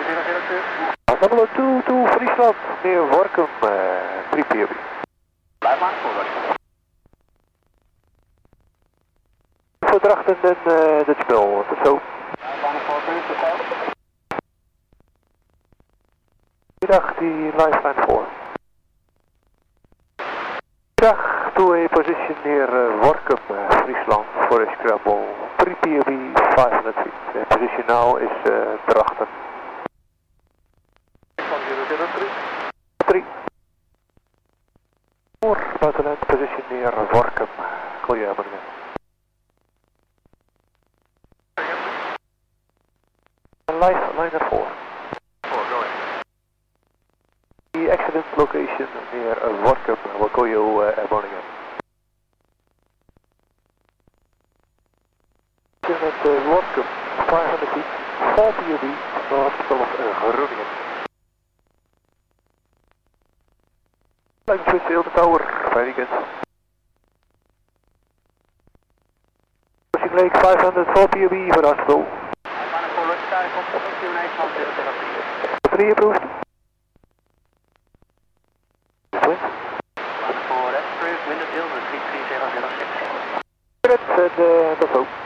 Double 2 to Friesland, near Workum, 3 POB. Blijf maar, voorwaarts. Voor Drachten en dit spel, tot zo. Middag, die lifeline voor. Middag, to a position near Workum, Friesland, for a scramble, 3 POB, 500 feet. Position now is Drachten. 3. Voor buitenland, position near Workum, call you again. Liner 4. The accident location near Workum, we'll call you airborne again. At Workum, 500 feet, 4 POB, north of Groningen. Line switch to the tower, very good. Pushing Lake 500, 4 POB for hospital. 3 approved. Wind. For approved, wind of 333006. Good, and that's all.